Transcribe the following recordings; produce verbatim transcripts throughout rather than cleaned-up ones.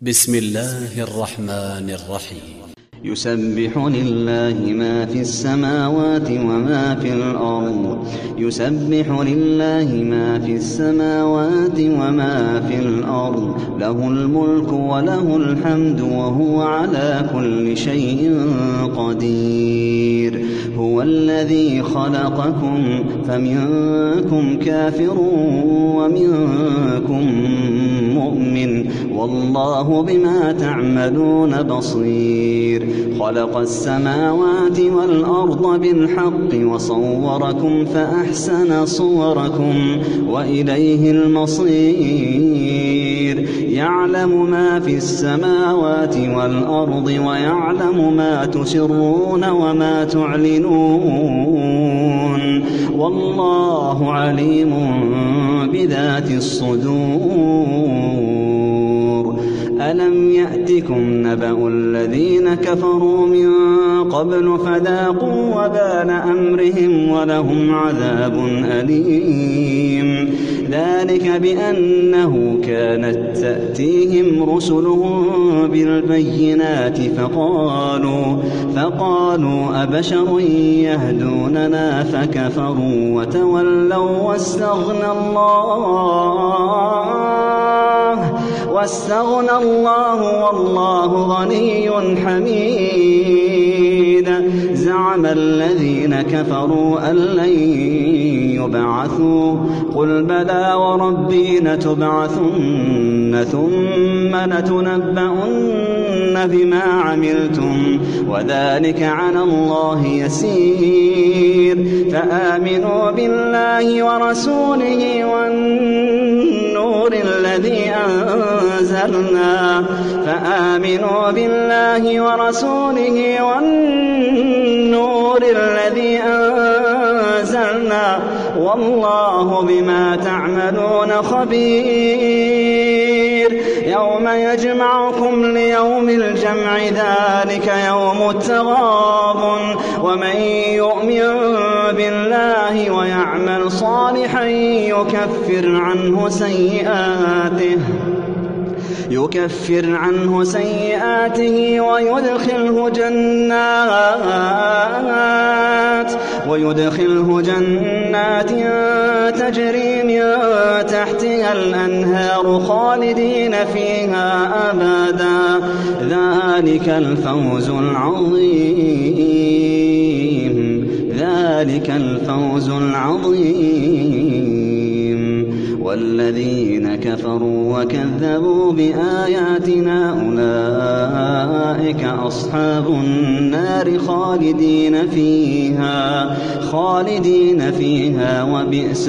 بسم الله الرحمن الرحيم. يسبح لله ما في السماوات وما في الأرض يسبح لله ما في السماوات وما في الأرض له الملك وله الحمد وهو على كل شيء قدير. هو الذي خلقكم فمنكم كافر ومنكم مؤمن والله بما تعملون بصير. خلق السماوات والأرض بالحق وصوركم فأحسن صوركم وإليه المصير. يعلم ما في السماوات والأرض ويعلم ما تسرون وما تعلنون والله عليم بذات الصدور. ألم يأتكم نبأ الذين كفروا من قبل فذاقوا وبال أمرهم ولهم عذاب أليم. ذلك بأنه كانت تأتيهم رسلهم بالبينات فقالوا, فقالوا أبشر يهدوننا فكفروا وتولوا واستغنى الله واستغنى الله والله غني حميد. زعم الذين كفروا أن لن يبعثوا قل بلى وربي لتبعثن ثم لتنبؤن بما عملتم وذلك على الله يسير. فآمنوا بالله ورسوله والنور الذي أنزلنا فآمنوا بالله ورسوله والنور الذي أنزلنا والله بما تعملون خبير. يوم يجمعكم ليوم الجمع ذلك يوم التغابن ومن يؤمن بالله ويعمل صالحا يكفر عنه سيئاته يكفر عنه سيئاته ويدخله جنات ويدخله جنات تجري من تحتها الأنهار خالدين فيها أبدا. ذلك الفوز العظيم ذلك الفوز العظيم. والذين كفروا وكذبوا بآياتنا أولئك أصحاب النار خالدين فيها خالدين فيها وبئس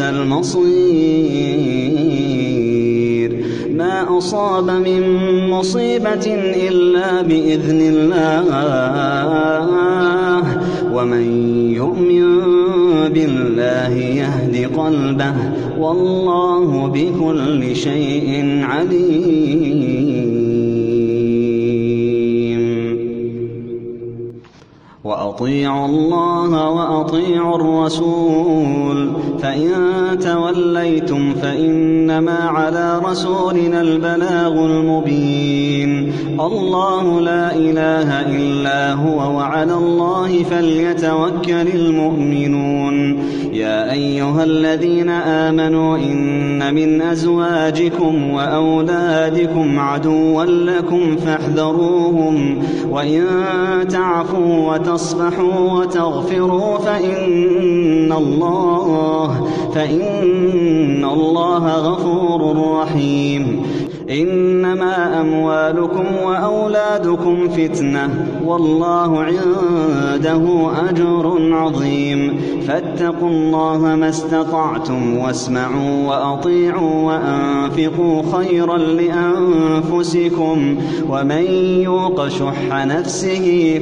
المصير. ما أصاب من مصيبة إلا بإذن الله ومن يؤمن بالله يهد قلبه والله بكل شيء عليم. وأطيعوا الله وأطيعوا الرسول فإن توليتم فإنما على رسولنا البلاغ المبين. الله لا إله إلا هو وعلى الله فليتوكل المؤمنون. يا أيها الذين آمنوا إن من أزواجكم وأولادكم عدوا لكم فاحذروهم وإن تعفوا وتصفحوا وتغفروا فإن الله فإن الله غفور رحيم. إنما أموالكم وأولادكم فتنة والله عنده أجر عظيم. فاتقوا الله ما استطعتم واسمعوا وأطيعوا وأنفقوا خيرا لأنفسكم ومن يوق شح نفسه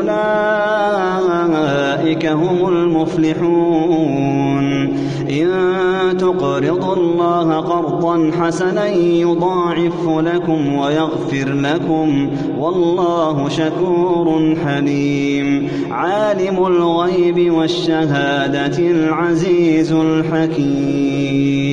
فأولئك هم المفلحون. إن تقرضوا الله قرضا حسنا يضاعف لكم ويغفر لكم والله شكور حليم. عالم الغيب والشهادة العزيز الحكيم.